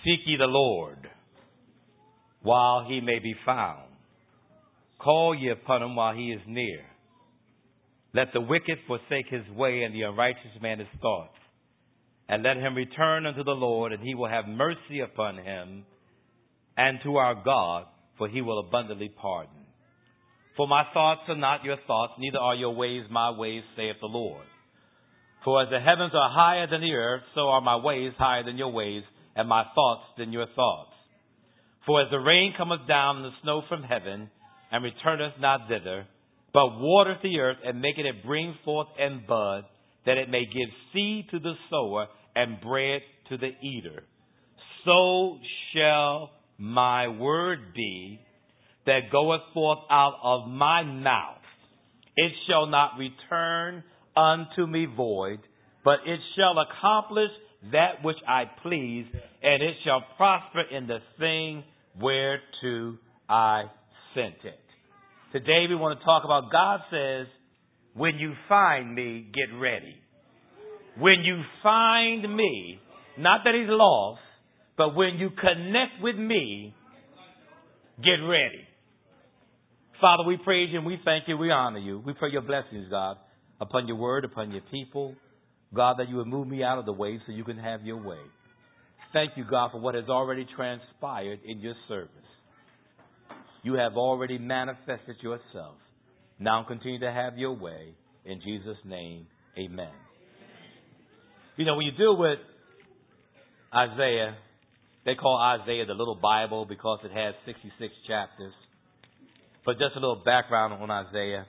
Seek ye the Lord while he may be found. Call ye upon him while he is near. Let the wicked forsake his way, and the unrighteous man his thoughts. And let him return unto the Lord, and he will have mercy upon him, and to our God, for he will abundantly pardon. For my thoughts are not your thoughts, neither are your ways my ways, saith the Lord. For as the heavens are higher than the earth, so are my ways higher than your ways, and my thoughts than your thoughts. For as the rain cometh down and the snow from heaven, and returneth not thither, but watereth the earth, and maketh it bring forth and bud, that it may give seed to the sower, and bread to the eater. So shall my word be that goeth forth out of my mouth. It shall not return unto me void, but it shall accomplish that which I please, and it shall prosper in the thing whereto I sent it. Today we want to talk about, God says, when you find me, get ready. When you find me, not that he's lost, but when you connect with me, get ready. Father, we praise you and we thank you, we honor you. We pray your blessings, God, upon your word, upon your people. God, that you would move me out of the way so you can have your way. Thank you, God, for what has already transpired in your service. You have already manifested yourself. Now continue to have your way. In Jesus' name, amen. You know, when you deal with Isaiah, they call Isaiah the little Bible because it has 66 chapters. But just a little background on Isaiah.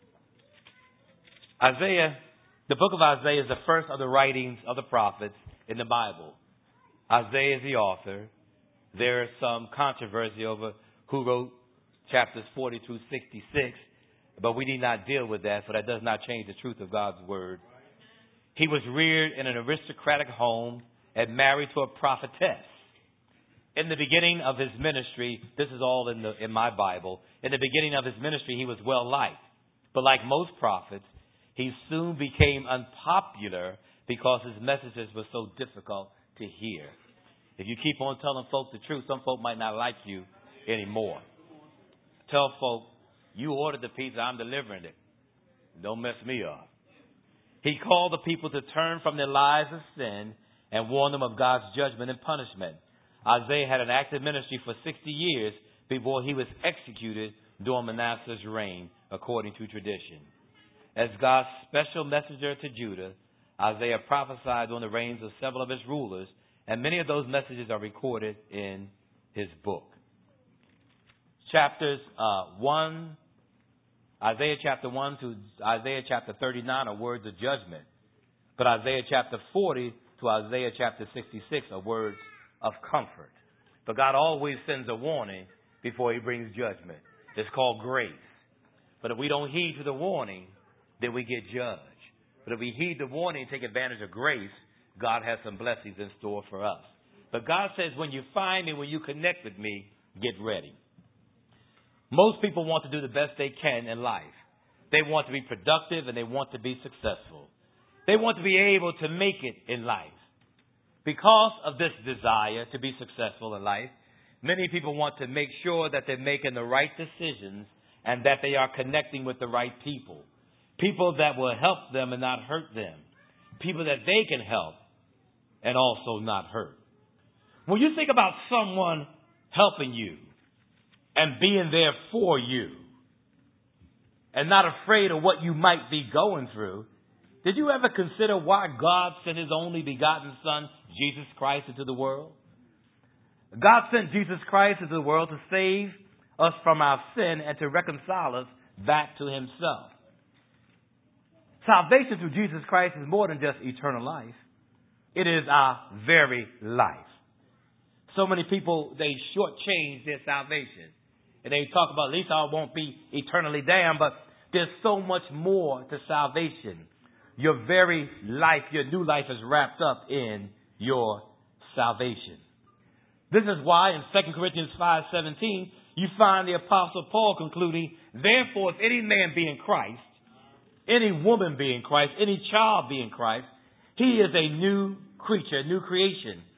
The book of Isaiah is the first of the writings of the prophets in the Bible. Isaiah is the author. There is some controversy over who wrote chapters 40 through 66, but we need not deal with that, for that does not change the truth of God's word. He was reared in an aristocratic home and married to a prophetess. In the beginning of his ministry, this is all in my Bible, in the beginning of his ministry, he was well liked. But like most prophets, he soon became unpopular because his messages were so difficult to hear. If you keep on telling folk the truth, some folk might not like you anymore. Tell folk, you ordered the pizza, I'm delivering it. Don't mess me up. He called the people to turn from their lives of sin and warned them of God's judgment and punishment. Isaiah had an active ministry for 60 years before he was executed during Manasseh's reign, according to tradition. As God's special messenger to Judah, Isaiah prophesied on the reigns of several of his rulers, and many of those messages are recorded in his book. Isaiah chapter 1 to Isaiah chapter 39 are words of judgment. But Isaiah chapter 40 to Isaiah chapter 66 are words of comfort. But God always sends a warning before he brings judgment. It's called grace. But if we don't heed to the warning, then we get judged. But if we heed the warning and take advantage of grace, God has some blessings in store for us. But God says, when you find me, when you connect with me, get ready. Most people want to do the best they can in life. They want to be productive and they want to be successful. They want to be able to make it in life. Because of this desire to be successful in life, many people want to make sure that they're making the right decisions and that they are connecting with the right people. People that will help them and not hurt them. People that they can help and also not hurt. When you think about someone helping you and being there for you and not afraid of what you might be going through, did you ever consider why God sent his only begotten Son, Jesus Christ, into the world? God sent Jesus Christ into the world to save us from our sin and to reconcile us back to himself. Salvation through Jesus Christ is more than just eternal life. It is our very life. So many people, they shortchange their salvation. And they talk about, at least I won't be eternally damned, but there's so much more to salvation. Your very life, your new life is wrapped up in your salvation. This is why in 2 Corinthians 5:17, you find the Apostle Paul concluding, therefore, if any man be in Christ, any woman be in Christ, any child be in Christ, he is a new creature, a new creation.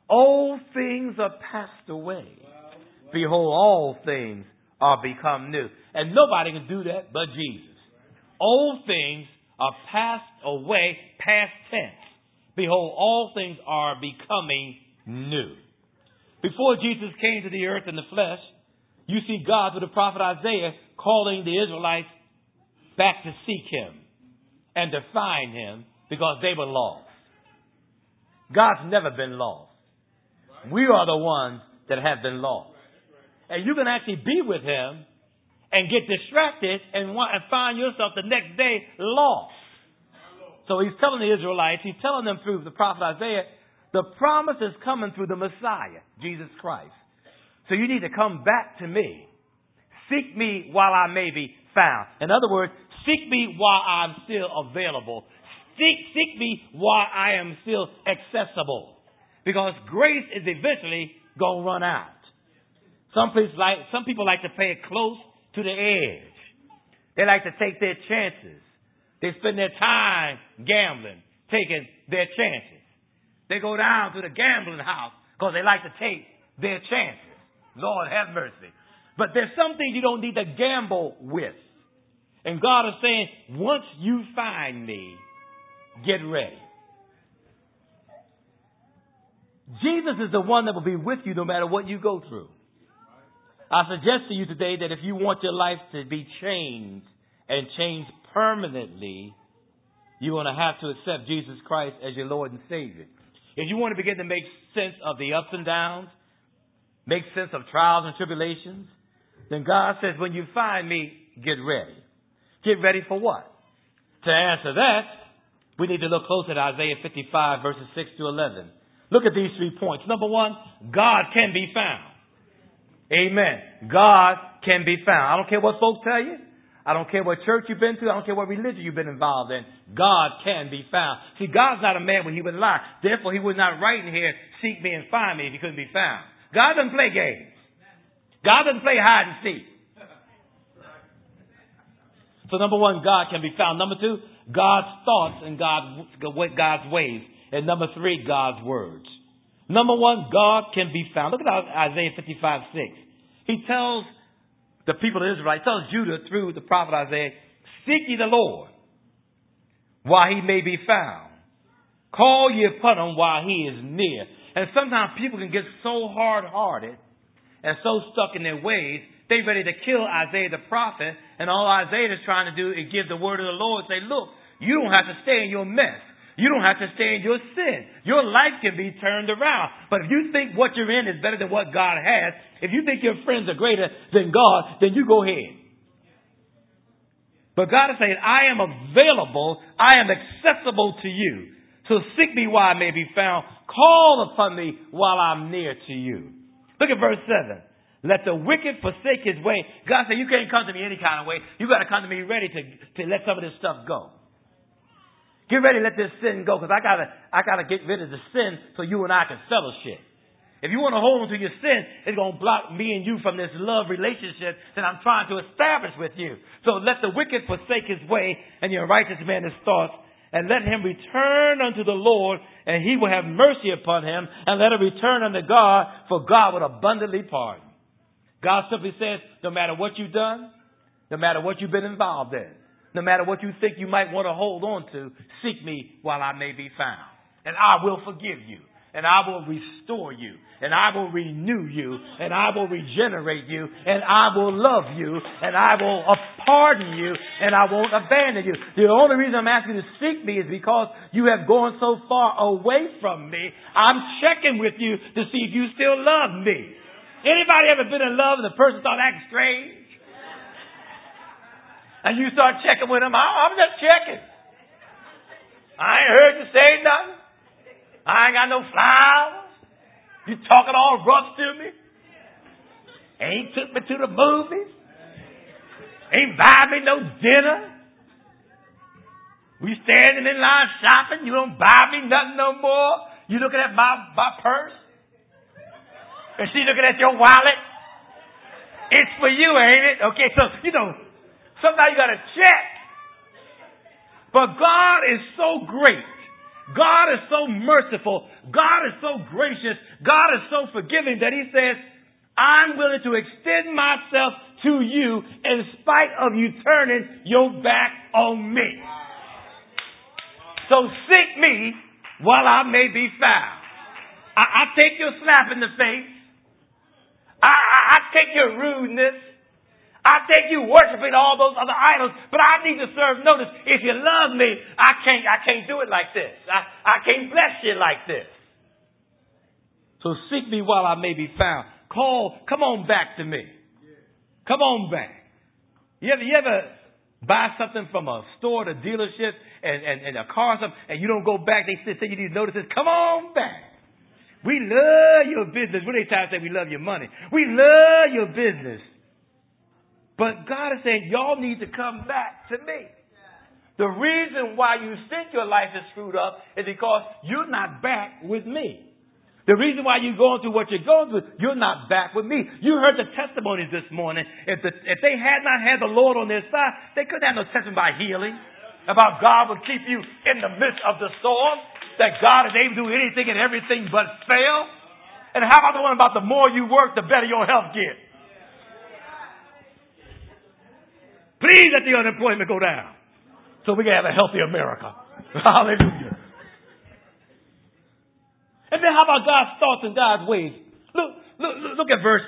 Old things are passed away. Behold, all things are become new. And nobody can do that but Jesus. Old things are passed away, past tense. Behold, all things are becoming new. Before Jesus came to the earth in the flesh, you see God through the prophet Isaiah calling the Israelites back to seek him and to find him because they were lost. God's never been lost. We are the ones that have been lost. And you can actually be with him and get distracted and find yourself the next day lost. So he's telling the Israelites, he's telling them through the prophet Isaiah, the promise is coming through the Messiah, Jesus Christ. So you need to come back to me. Seek me while I may be found. In other words, seek me while I'm still available. Seek me while I am still accessible. Because grace is eventually going to run out. Some people like to play it close to the edge. They like to take their chances. They spend their time gambling, taking their chances. They go down to the gambling house because they like to take their chances. Lord have mercy. But there's some things you don't need to gamble with. And God is saying, once you find me, get ready. Jesus is the one that will be with you no matter what you go through. I suggest to you today that if you want your life to be changed and changed permanently, you're going to have to accept Jesus Christ as your Lord and Savior. If you want to begin to make sense of the ups and downs, make sense of trials and tribulations, then God says, when you find me, get ready. Get ready for what? To answer that, we need to look closer at Isaiah 55, verses 6 to 11. Look at these 3 points. Number one, God can be found. Amen. God can be found. I don't care what folks tell you. I don't care what church you've been to. I don't care what religion you've been involved in. God can be found. See, God's not a man when he would lie. Therefore, he would not write in here, seek me and find me if he couldn't be found. God doesn't play games. God doesn't play hide and seek. So number one, God can be found. Number two, God's thoughts and God's ways. And number three, God's words. Number one, God can be found. Look at Isaiah 55, 6. He tells the people of Israel, he tells Judah through the prophet Isaiah, seek ye the Lord while he may be found. Call ye upon him while he is near. And sometimes people can get so hard-hearted and so stuck in their ways, they're ready to kill Isaiah the prophet. And all Isaiah is trying to do is give the word of the Lord. Say, look, you don't have to stay in your mess. You don't have to stay in your sin. Your life can be turned around. But if you think what you're in is better than what God has, if you think your friends are greater than God, then you go ahead. But God is saying, I am available. I am accessible to you. So seek me while I may be found. Call upon me while I'm near to you. Look at verse 7. Let the wicked forsake his way. God said, you can't come to me any kind of way. You got to come to me ready to let some of this stuff go. Get ready to let this sin go, because I gotta get rid of the sin so you and I can fellowship. If you want to hold on to your sin, it's going to block me and you from this love relationship that I'm trying to establish with you. So let the wicked forsake his way and your righteous man his thoughts, and let him return unto the Lord, and he will have mercy upon him, and let him return unto God, for God will abundantly pardon. God simply says, no matter what you've done, no matter what you've been involved in, no matter what you think you might want to hold on to, seek me while I may be found. And I will forgive you. And I will restore you. And I will renew you. And I will regenerate you. And I will love you. And I will pardon you. And I won't abandon you. The only reason I'm asking you to seek me is because you have gone so far away from me. I'm checking with you to see if you still love me. Anybody ever been in love and the person started acting strange? And you start checking with them. I'm just checking. I ain't heard you say nothing. I ain't got no flowers. You talking all rough to me. Ain't took me to the movies. Ain't buy me no dinner. We standing in line shopping. You don't buy me nothing no more. You looking at my purse. And she looking at your wallet. It's for you, ain't it? Okay, so, sometimes you got to check. But God is so great God is so merciful. God is so gracious. God is so forgiving that he says, I'm willing to extend myself to you in spite of you turning your back on me. So seek me while I may be found. I take your slap in the face. I take your rudeness. I take you worshiping all those other idols, but I need to serve notice. If you love me, I can't do it like this. I can't bless you like this. So seek me while I may be found. Come on back to me. Come on back. You ever buy something from a store, a dealership, and a car or something, and you don't go back? They say you need to notice this. Come on back. We love your business. When they try to say we love your money, we love your business. But God is saying y'all need to come back to me. The reason why you think your life is screwed up is because you're not back with me. The reason why you're going through what you're going through, you're not back with me. You heard the testimonies this morning. If they had not had the Lord on their side, they couldn't have no testimony about healing, about God will keep you in the midst of the storm, that God is able to do anything and everything but fail. And how about the one about the more you work, the better your health gets? Please let the unemployment go down so we can have a healthy America. Hallelujah. And then how about God's thoughts and God's ways? Look at verse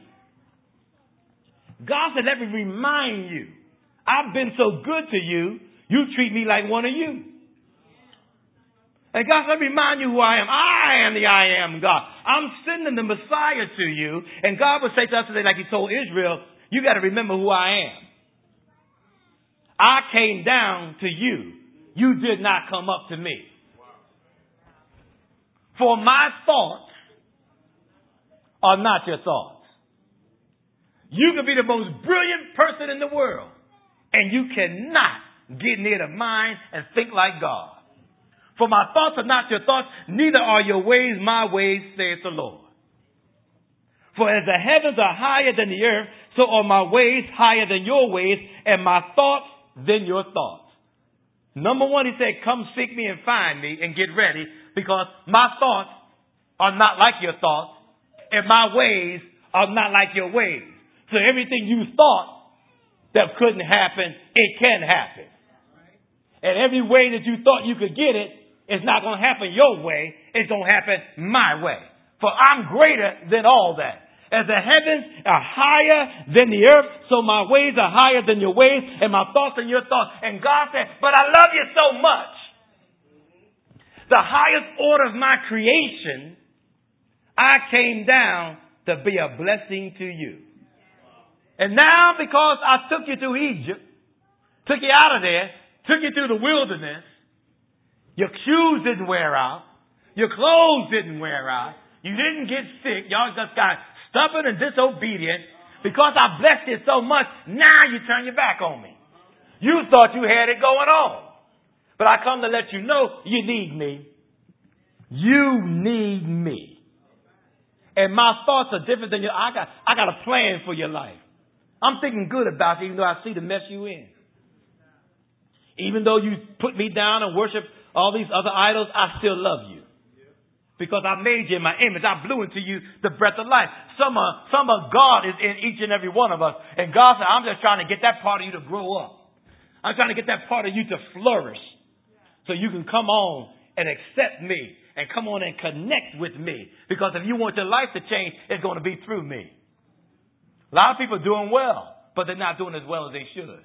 8. God said, let me remind you, I've been so good to you, you treat me like one of you. And God said, let me remind you who I am. I am the I am God. I'm sending the Messiah to you. And God would say to us today, like he told Israel, you got to remember who I am. I came down to you. You did not come up to me. For my thoughts are not your thoughts. You can be the most brilliant person in the world, and you cannot get near the mind and think like God. For my thoughts are not your thoughts, neither are your ways my ways, saith the Lord. For as the heavens are higher than the earth, so are my ways higher than your ways, and my thoughts than your thoughts. Number one, he said, come seek me and find me and get ready, because my thoughts are not like your thoughts, and my ways are not like your ways. So everything you thought that couldn't happen, it can happen. And every way that you thought you could get it, it's not going to happen your way. It's going to happen my way. For I'm greater than all that. As the heavens are higher than the earth, so my ways are higher than your ways, and my thoughts than your thoughts. And God said, but I love you so much. The highest order of my creation, I came down to be a blessing to you. And now, because I took you through Egypt, took you out of there, took you through the wilderness, your shoes didn't wear out, your clothes didn't wear out, you didn't get sick, y'all just got stubborn and disobedient. Because I blessed you so much, now you turn your back on me. You thought you had it going on. But I come to let you know you need me. You need me. And my thoughts are different than your. I got a plan for your life. I'm thinking good about you, even though I see the mess you in. Even though you put me down and worship all these other idols, I still love you. Because I made you in my image. I blew into you the breath of life. Some of God is in each and every one of us. And God said, I'm just trying to get that part of you to grow up. I'm trying to get that part of you to flourish. So you can come on and accept me. And come on and connect with me. Because if you want your life to change, it's going to be through me. A lot of people are doing well, but they're not doing as well as they should.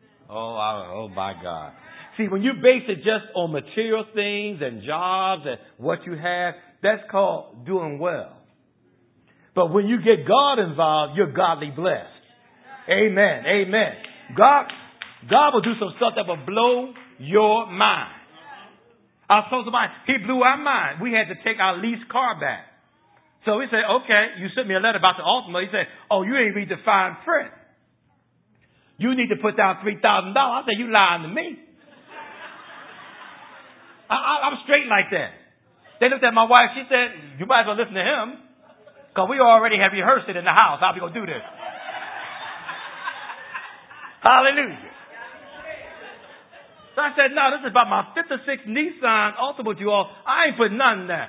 Oh my God. See, when you base it just on material things and jobs and what you have, that's called doing well. But when you get God involved, you're godly blessed. Amen. Amen. God will do some stuff that will blow your mind. I was told somebody, he blew our mind. We had to take our leased car back. So we said, okay, you sent me a letter about the Altima. He said, oh, you ain't read the fine print. You need to put down $3,000. I said, you lying to me. I'm straight like that. They looked at my wife. She said, you might as well listen to him. Because we already have rehearsed it in the house. How we going to do this? Hallelujah. So I said, no, this is about my 56 Nissan Altima, you all. I ain't putting nothing there.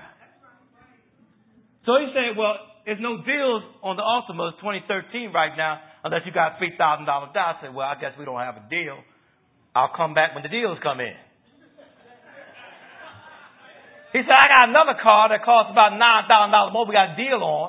So he said, well, there's no deals on the Altimas 2013 right now unless you got $3,000 down. I said, well, I guess we don't have a deal. I'll come back when the deals come in. He said, I got another car that costs about $9,000 more we got a deal on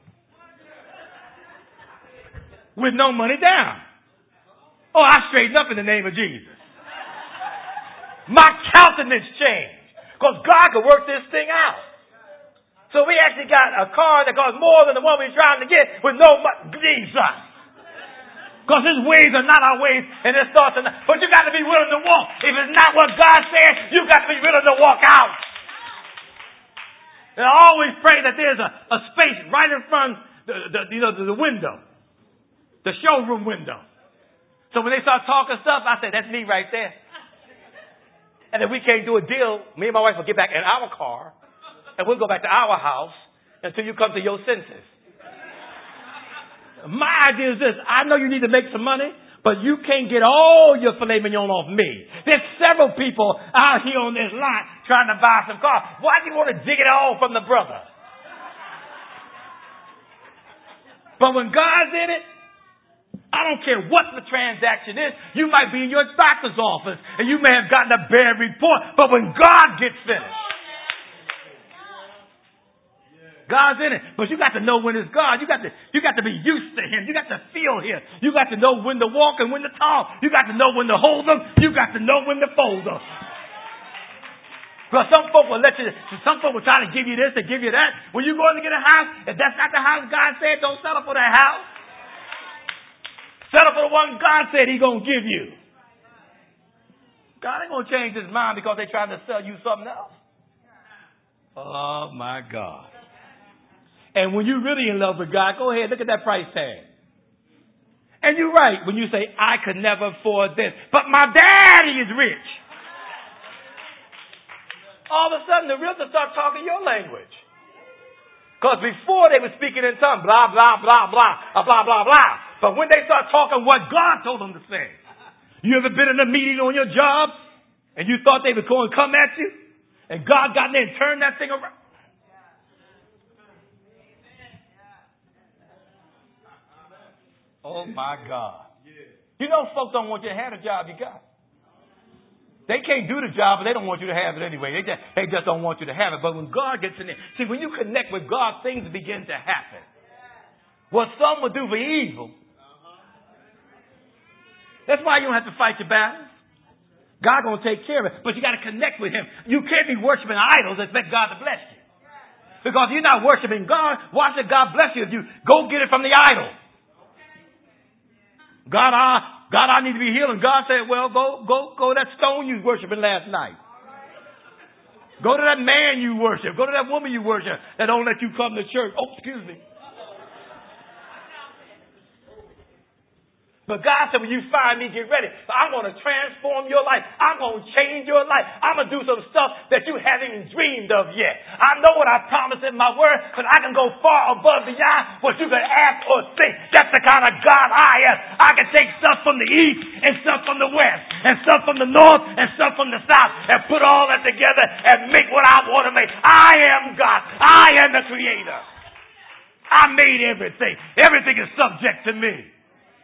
with no money down. Oh, I straightened up in the name of Jesus. My countenance changed because God could work this thing out. So we actually got a car that costs more than the one we're trying to get with no money. Jesus. Because his ways are not our ways and his thoughts are not. But you got to be willing to walk. If it's not what God said, you got to be willing to walk out. And I always pray that there's a space right in front the window. The showroom window. So when they start talking stuff, I say, that's me right there. And if we can't do a deal, me and my wife will get back in our car and we'll go back to our house until you come to your senses. My idea is this. I know you need to make some money, but you can't get all your filet mignon off me. There's several people out here on this lot trying to buy some cars. Why do you want to dig it all from the brother? But when God's in it, I don't care what the transaction is. You might be in your doctor's office and you may have gotten a bad report, but when God gets finished, God's in it. But you got to know when it's God. You got to be used to him. You got to feel him. You got to know when to walk and when to talk. You got to know when to hold them. You got to know when to fold them. Because some folk will try to give you this and give you that. When you go in to get a house, if that's not the house God said, don't settle for that house. Settle for the one God said he's going to give you. God ain't going to change his mind because they're trying to sell you something else. Oh, my God. And when you're really in love with God, go ahead, look at that price tag. And you're right when you say, I could never afford this, but my daddy is rich. All of a sudden, the realtor starts talking your language. Because before they were speaking in tongues, blah, blah, blah, blah, blah, blah, blah. But when they start talking what God told them to say. You ever been in a meeting on your job and you thought they were going to come at you? And God got in there and turned that thing around? Oh, my God. You know folks don't want you to have the job you got. They can't do the job, but they don't want you to have it anyway. They just don't want you to have it. But when God gets in there, see, when you connect with God, things begin to happen. What some would do for evil, that's why you don't have to fight your battles. God's going to take care of it. But you got to connect with him. You can't be worshiping idols and expect God to bless you. Because if you're not worshiping God, why should God bless you if you go get it from the idol? God, I need to be healed. And God said, well, go to that stone you was worshiping last night. Go to that man you worship. Go to that woman you worship that don't let you come to church. Oh, excuse me. But God said, when you find me, get ready. I'm going to transform your life. I'm going to change your life. I'm going to do some stuff that you haven't even dreamed of yet. I know what I promised in my word, but I can go far above beyond what you can ask or think. That's the kind of God I am. I can take stuff from the east and stuff from the west and stuff from the north and stuff from the south and put all that together and make what I want to make. I am God. I am the creator. I made everything. Everything is subject to me.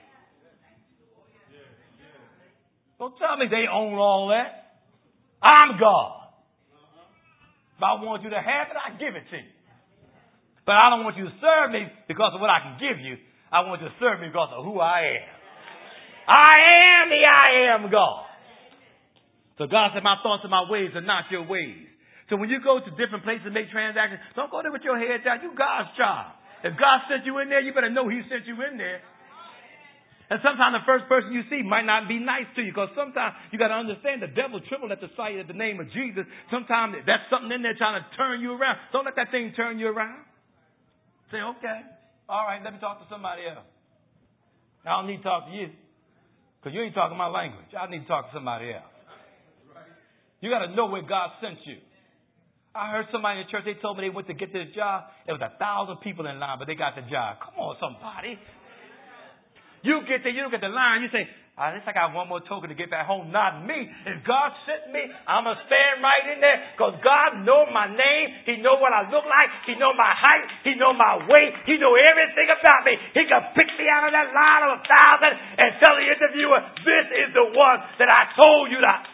Don't tell me they own all that. I'm God. If I want you to have it, I give it to you. But I don't want you to serve me because of what I can give you. I want you to serve me because of who I am. I am the I am God. So God said, my thoughts and my ways are not your ways. So when you go to different places and make transactions, don't go there with your head down. You God's child. If God sent you in there, you better know he sent you in there. And sometimes the first person you see might not be nice to you, because sometimes you got to understand the devil trembled at the sight of the name of Jesus. Sometimes that's something in there trying to turn you around. Don't let that thing turn you around. Say, okay, all right, let me talk to somebody else. I don't need to talk to you because you ain't talking my language. I need to talk to somebody else. You got to know where God sent you. I heard somebody in the church, they told me they went to get this job. There was 1,000 people in line, but they got the job. Come on, somebody. You get there, you look at the line, you say, At least I got one more token to get back home. Not me. If God sent me, I'm going to stand right in there because God knows my name. He knows what I look like. He knows my height. He knows my weight. He knows everything about me. He can pick me out of that line of 1,000 and tell the interviewer, this is the one that I told you that.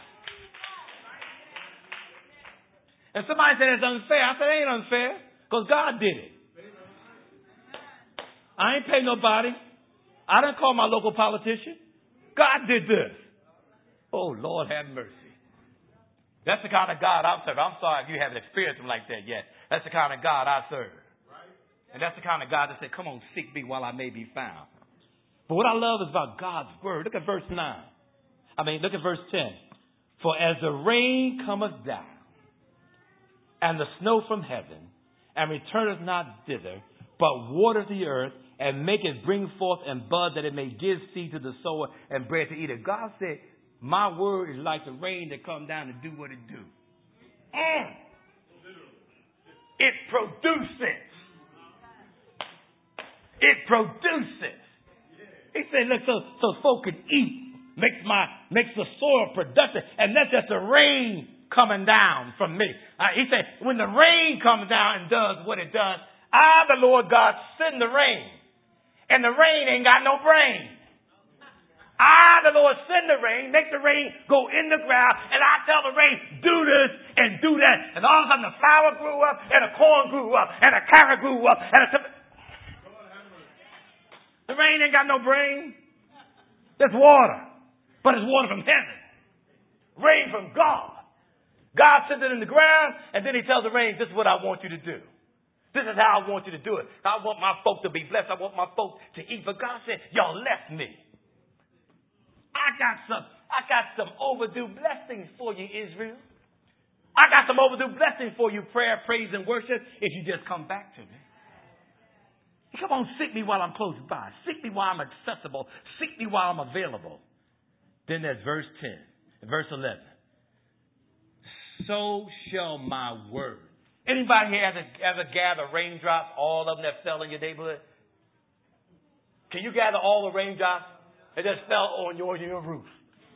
And somebody said it's unfair. I said it ain't unfair because God did it. I ain't pay nobody. I didn't call my local politician. God did this. Oh, Lord, have mercy. That's the kind of God I serve. I'm sorry if you haven't experienced him like that yet. That's the kind of God I serve. And that's the kind of God that said, come on, seek me while I may be found. But what I love is about God's word. Look at verse 9. Look at verse 10. For as the rain cometh down, and the snow from heaven, and returneth not thither, but watereth the earth, and make it bring forth and bud, that it may give seed to the sower and bread to eat it. God said, my word is like the rain that come down and do what it do. It produces. It produces. He said, look, so folk can eat. Makes the soil productive. And that's just the rain coming down from me. He said, when the rain comes down and does what it does, I, the Lord God, send the rain. And the rain ain't got no brain. I, the Lord, send the rain, make the rain go in the ground, and I tell the rain, do this and do that. And all of a sudden the flower grew up, and the corn grew up, and the carrot grew up, and the rain ain't got no brain. That's water. But it's water from heaven. Rain from God. God sends it in the ground, and then he tells the rain, this is what I want you to do. This is how I want you to do it. I want my folk to be blessed. I want my folk to eat. But God said, y'all left me. I got some overdue blessings for you, Israel. I got some overdue blessings for you, prayer, praise, and worship, if you just come back to me. Come on, seek me while I'm close by. Seek me while I'm accessible. Seek me while I'm available. Then there's verse 10, verse 11. So shall my word. Anybody here ever gather raindrops, all of them that fell in your neighborhood? Can you gather all the raindrops that just fell on your roof?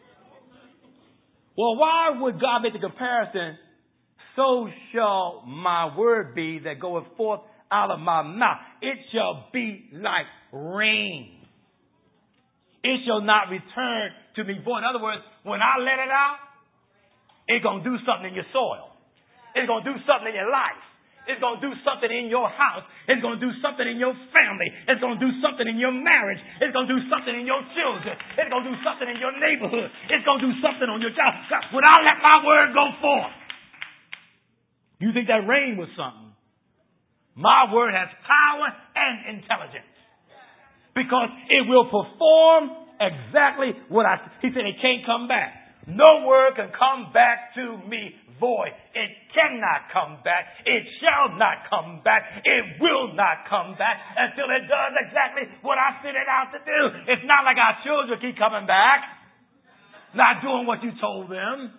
Well, why would God make the comparison? So shall my word be that goeth forth out of my mouth. It shall be like rain. It shall not return to me void. In other words, when I let it out, it's going to do something in your soil. It's going to do something in your life. It's going to do something in your house. It's going to do something in your family. It's going to do something in your marriage. It's going to do something in your children. It's going to do something in your neighborhood. It's going to do something on your job. When I let my word go forth, you think that rain was something? My word has power and intelligence. Because it will perform exactly what he said it can't come back. No word can come back to me void. It cannot come back. It shall not come back. It will not come back until it does exactly what I sent it out to do. It's not like our children keep coming back, not doing what you told them.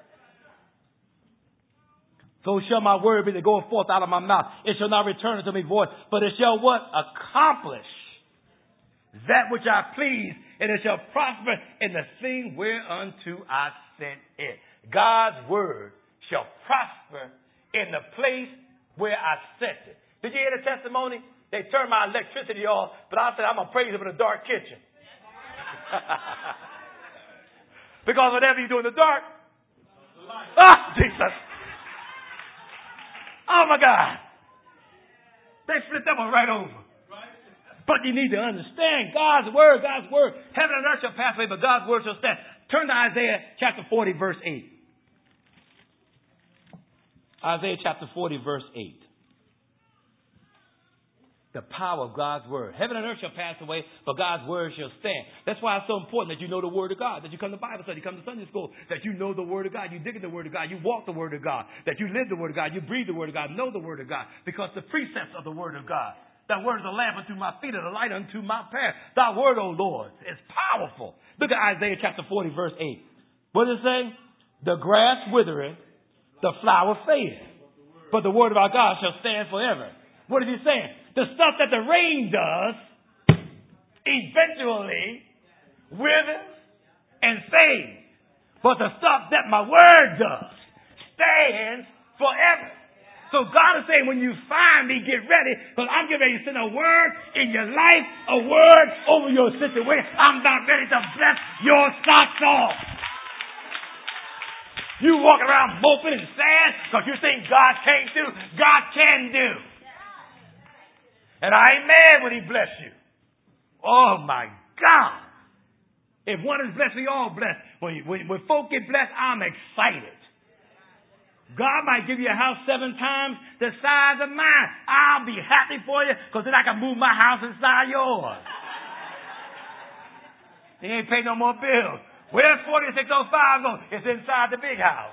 So shall my word be that goeth forth out of my mouth. It shall not return unto me void, but it shall what? Accomplish that which I please, and it shall prosper in the thing whereunto I sent it. God's word shall prosper in the place where I sent it. Did you hear the testimony? They turned my electricity off, but I said, I'm going to praise him in the dark kitchen. Because whatever you do in the dark, Jesus. Oh my God. They flipped that one right over. But you need to understand God's word. Heaven and earth shall pass away, but God's word shall stand. Turn to Isaiah chapter 40, verse 8. Isaiah chapter 40, verse 8. The power of God's word. Heaven and earth shall pass away, but God's word shall stand. That's why it's so important that you know the word of God, that you come to Bible study, you come to Sunday school, that you know the word of God, you dig in the word of God, you walk the word of God, that you live the word of God, you breathe the word of God, know the word of God, because the precepts of the word of God. Thy word is a lamp unto my feet and a light unto my path. Thy word, O Lord, is powerful. Look at Isaiah chapter 40, verse 8. What does it say? The grass withereth, the flower fadeth, but the word of our God shall stand forever. What is he saying? The stuff that the rain does eventually withers and saved. But the stuff that my word does stands forever. So God is saying, when you find me, get ready, because I'm getting ready to send a word in your life, a word over your situation. I'm about ready to bless your socks off. You walking around moping and sad because you think God can't do. God can do. And I ain't mad when he bless you. Oh my God. If one is blessed, we all blessed. When folk get blessed, I'm excited. God might give you a house 7 times the size of mine. I'll be happy for you because then I can move my house inside yours. He ain't pay no more bills. Where's 4605 going? It's inside the big house.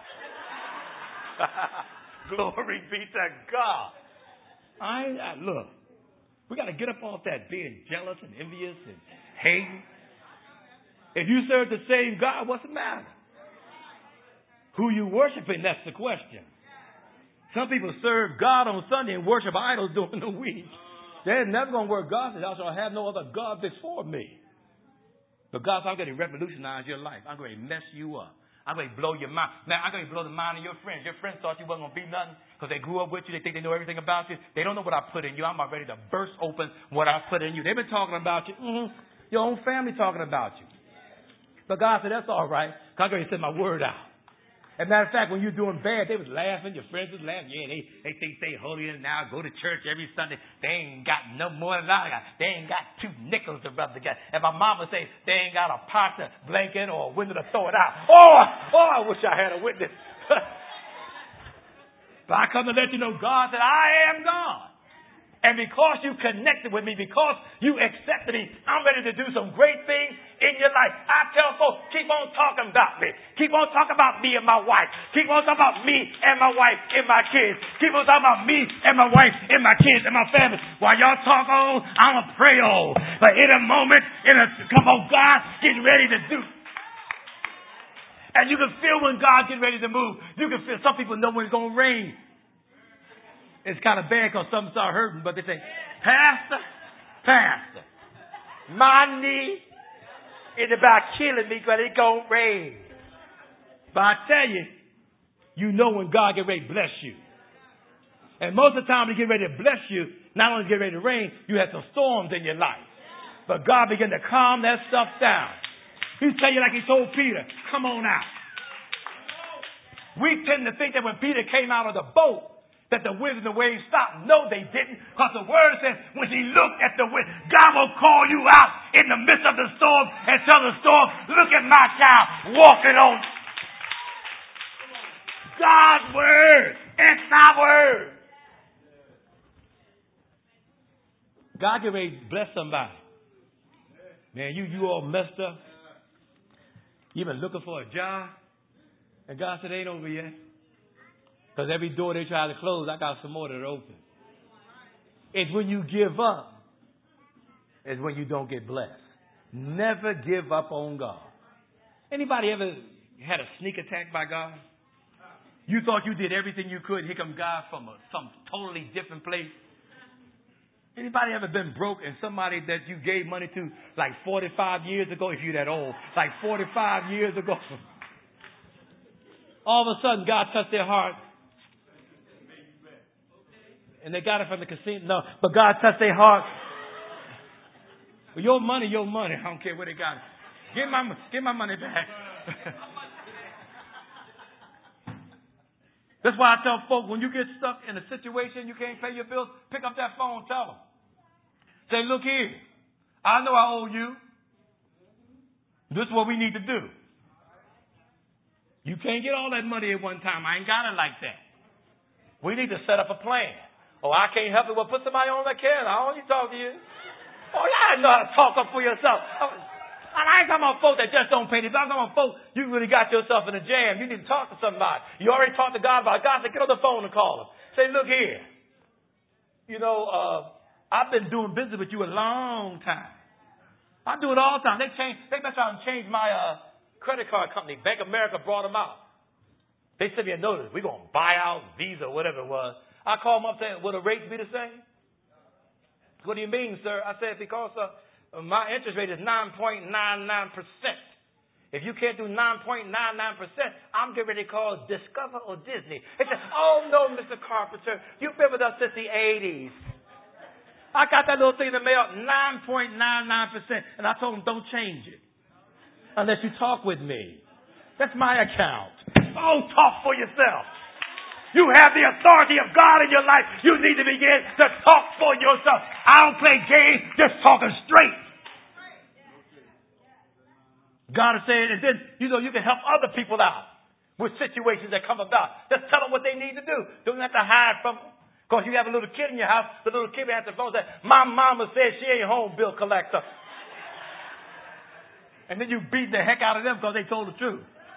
Glory be to God. Look, we got to get up off that being jealous and envious and hating. If you serve the same God, what's the matter? Who you worshiping, that's the question. Some people serve God on Sunday and worship idols during the week. They're never going to work God. Thou shalt have no other God before me. But God said, I'm going to revolutionize your life. I'm going to mess you up. I'm going to blow your mind. Now, I'm going to blow the mind of your friends. Your friends thought you wasn't going to be nothing because they grew up with you. They think they know everything about you. They don't know what I put in you. I'm about ready to burst open what I put in you. They've been talking about you. Your own family talking about you. But God said, that's all right. I'm going to send my word out. As a matter of fact, when you're doing bad, they was laughing. Your friends was laughing. Yeah, they think they holier now. Go to church every Sunday. They ain't got no more than I got. They ain't got 2 nickels to rub together. And my mom would say they ain't got a pot to blanket or a window to throw it out. I wish I had a witness. But I come to let you know God said, I am God. And because you connected with me, because you accepted me, I'm ready to do some great things in your life. I tell folks, keep on talking about me. Keep on talking about me and my wife. Keep on talking about me and my wife and my kids. Keep on talking about me and my wife and my kids and my family. While y'all talk on, I'm going to pray on. But in a moment, come on, God, getting ready to do. And you can feel when God getting ready to move. You can feel, some people know when it's going to rain. It's kind of bad because some start hurting, but they say, Pastor, my knee is about killing me because it's going to rain. But I tell you, you know when God get ready to bless you. And most of the time he get ready to bless you, not only get ready to rain, you have some storms in your life. But God began to calm that stuff down. He tell you like he told Peter, come on out. We tend to think that when Peter came out of the boat, that the winds and the waves stopped. No, they didn't. Because the word says, when he looked at the wind, God will call you out in the midst of the storm and tell the storm, look at my child walking on. God's word. It's our word. God get ready to bless somebody. Man, you all messed up. You been looking for a job. And God said, it ain't over yet. Because every door they try to close, I got some more that are open. It's when you give up, it's when you don't get blessed. Never give up on God. Anybody ever had a sneak attack by God? You thought you did everything you could. Here come God from some totally different place. Anybody ever been broke and somebody that you gave money to like 45 years ago, if you're that old, like 45 years ago, all of a sudden God touched their heart. And they got it from the casino. No, but God touched their heart. Well, your money. I don't care where they got it. Give my money back. That's why I tell folks, when you get stuck in a situation you can't pay your bills, pick up that phone, tell them. Say, look here. I know I owe you. This is what we need to do. You can't get all that money at one time. I ain't got it like that. We need to set up a plan. Oh, I can't help it. Well, put somebody on that can. I don't need to talk to you. Oh, y'all know how to talk up for yourself. And I ain't talking about folks that just don't pay. I'm talking about folks, you really got yourself in a jam. You need to talk to somebody. You already talked to God about it. God said, get on the phone and call him. Say, look here. You know, I've been doing business with you a long time. I do it all the time. They've been trying to change my credit card company. Bank of America brought them out. They sent me a notice. We're going to buy out Visa, whatever it was. I called them up saying, will the rates be the same? What do you mean, sir? I said, because my interest rate is 9.99%. If you can't do 9.99%, I'm getting ready to call Discover or Disney. They said, oh, no, Mr. Carpenter, you've been with us since the 80s. I got that little thing in the mail, 9.99%, and I told them, don't change it unless you talk with me. That's my account. Oh, talk for yourself. You have the authority of God in your life. You need to begin to talk for yourself. I don't play games, just talking straight. God is saying, and then, you can help other people out with situations that come about. Just tell them what they need to do. Don't have to hide from them. Because you have a little kid in your house, the little kid has the phone and say, my mama said she ain't home, bill collector. And then you beat the heck out of them because they told the truth.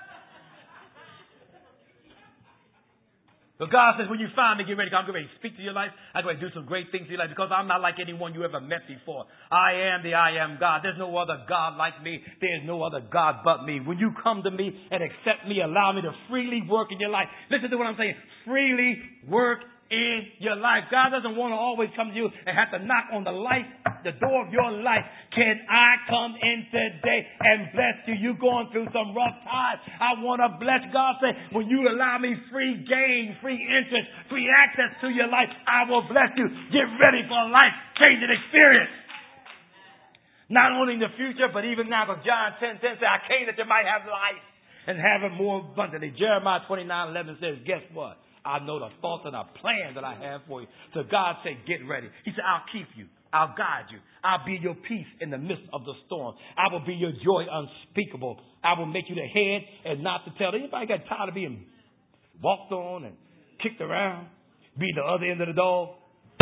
But God says, when you find me, get ready. I'm going to speak to your life. I'm going to do some great things in your life because I'm not like anyone you ever met before. I am the I am God. There's no other God like me. There's no other God but me. When you come to me and accept me, allow me to freely work in your life. Listen to what I'm saying. Freely work in your life. God doesn't want to always come to you and have to knock on the door of your life. Can I come in today and bless you? You going through some rough times. I want to bless. God say, when you allow me free gain, free interest, free access to your life, I will bless you. Get ready for a life-changing experience. Not only in the future, but even now, because John 10:10 says, I came that you might have life and have it more abundantly. Jeremiah 29:11 says, guess what? I know the thoughts and the plans that I have for you. So God said, get ready. He said, I'll keep you. I'll guide you. I'll be your peace in the midst of the storm. I will be your joy unspeakable. I will make you the head and not the tail. Anybody got tired of being walked on and kicked around? Be the other end of the dog?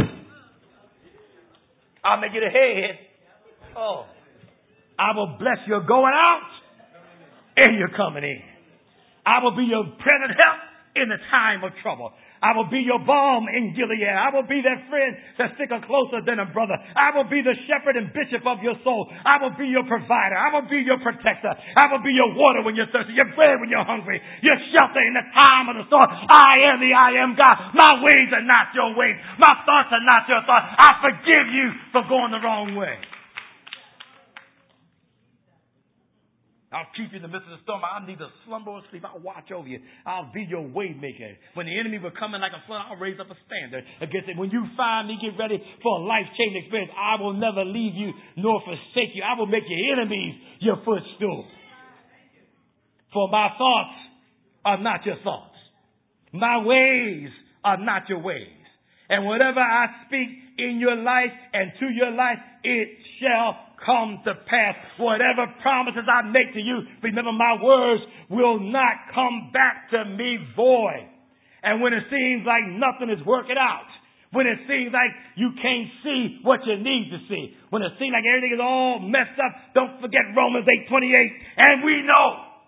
I'll make you the head. Oh. I will bless your going out and your coming in. I will be your present help in the time of trouble. I will be your balm in Gilead. I will be that friend that's sticker closer than a brother. I will be the shepherd and bishop of your soul. I will be your provider. I will be your protector. I will be your water when you're thirsty, your bread when you're hungry, your shelter in the time of the storm. I am the I am God. My ways are not your ways. My thoughts are not your thoughts. I forgive you for going the wrong way. I'll keep you in the midst of the storm. I'll neither slumber or sleep. I'll watch over you. I'll be your way maker. When the enemy will come in like a flood, I'll raise up a standard against it. When you find me, get ready for a life-changing experience. I will never leave you nor forsake you. I will make your enemies your footstool. For my thoughts are not your thoughts. My ways are not your ways. And whatever I speak in your life and to your life, it shall come to pass. Whatever promises I make to you, remember my words will not come back to me void. And when it seems like nothing is working out, when it seems like you can't see what you need to see, when it seems like everything is all messed up, don't forget Romans 8:28. And we know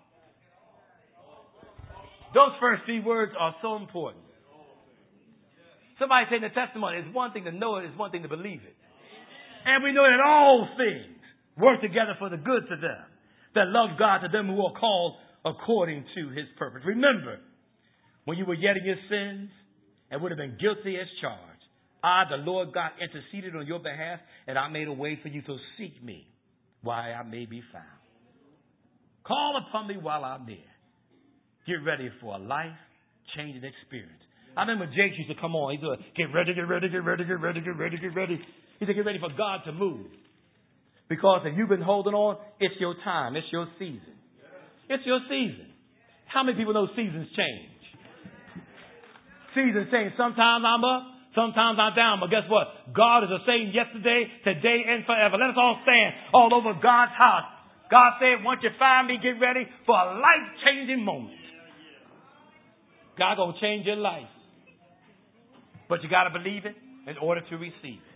those first three words are so important. Somebody said in the testimony, it's one thing to know it, it's one thing to believe it. And we know that all things work together for the good to them that love God, to them who are called according to his purpose. Remember, when you were yet in your sins and would have been guilty as charged, I, the Lord God, interceded on your behalf, and I made a way for you to seek me while I may be found. Call upon me while I'm near. Get ready for a life-changing experience. I remember Jake used to come on. He said, get ready, get ready, get ready, get ready, get ready, get ready. He said, get ready for God to move. Because if you've been holding on, it's your time. It's your season. It's your season. How many people know seasons change? Seasons change. Sometimes I'm up, sometimes I'm down. But guess what? God is the same yesterday, today, and forever. Let us all stand all over God's house. God said, once you find me, get ready for a life-changing moment. God going to change your life. But you got to believe it in order to receive it.